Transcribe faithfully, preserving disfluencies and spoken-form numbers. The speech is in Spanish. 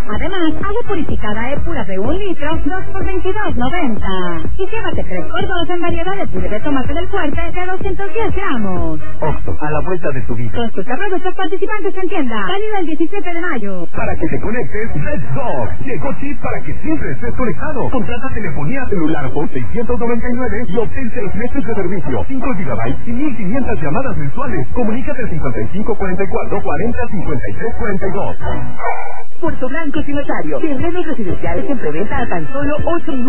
Además, agua purificada Epura de un litro, dos por veintidós noventa. Y llévate tres por dos en variedad de puré de tomate del fuerte de doscientos diez gramos. Oxxo, a la vuelta de tu vida. Consulta productos participantes en tienda. Válido el diecisiete de mayo. Para que te conectes, Let's Go. Llegó Chip para que siempre estés conectado. Contrata telefonía celular por seiscientos noventa y nueve y obtén seis meses de servicio, cinco gigabytes y mil quinientas llamadas mensuales. Comunícate al cincuenta y cinco cuarenta y cuatro cuarenta cincuenta y tres cuarenta y dos. Puerto Blanco Cimentario. Terrenos residenciales en preventa a tan solo ocho minutos.